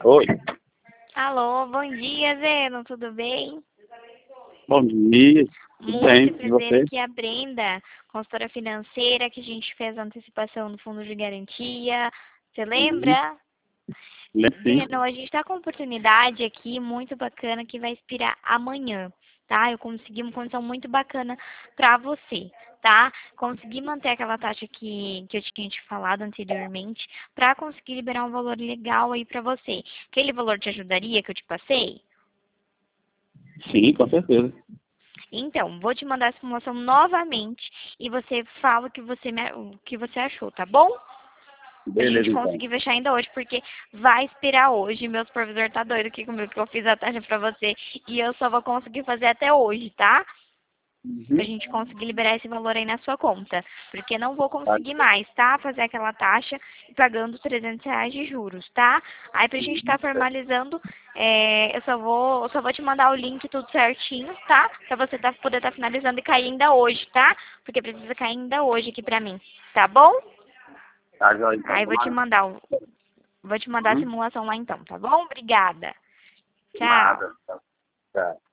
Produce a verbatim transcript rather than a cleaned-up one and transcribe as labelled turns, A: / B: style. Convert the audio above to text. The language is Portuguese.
A: Oi,
B: Alô, bom dia, Zeno, tudo bem?
A: bom dia, tudo bem,
B: Muito
A: e
B: prazer
A: você?
B: aqui, a Brenda, consultora financeira, que a gente fez a antecipação do fundo de garantia. Você
A: Uhum.
B: lembra?
A: Lembro sim.
B: Zeno, a gente está com uma oportunidade aqui muito bacana que vai expirar amanhã, tá? Eu consegui uma condição muito bacana para você, tá? Consegui manter aquela taxa que, que eu tinha te falado anteriormente para conseguir liberar um valor legal aí para você. Aquele valor te ajudaria que eu te passei?
A: Sim, com certeza.
B: Então, vou te mandar a simulação novamente e você fala o que você, me- o que você achou, tá bom? Pra gente
A: Beleza, então.
B: conseguir fechar ainda hoje, porque vai expirar hoje. Meu supervisor tá doido aqui comigo que eu fiz a taxa pra você e eu só vou conseguir fazer até hoje, tá? Pra
A: Uhum.
B: gente conseguir liberar esse valor aí na sua conta. Porque não vou
A: Tá.
B: conseguir mais, tá? Fazer aquela taxa pagando trezentos reais de juros, tá? Aí pra gente estar formalizando, é, eu só vou, eu só vou te mandar o link tudo certinho, tá? Pra você tá, poder estar finalizando e cair ainda hoje, tá? Porque precisa cair ainda hoje aqui pra mim, tá bom?
A: Tá, joia, então.
B: Aí vou te
A: Tomara.
B: mandar, o- vou te mandar a
A: Uhum.
B: simulação lá então, tá bom? Obrigada. Tchau.
A: Nada. Tá. Tá.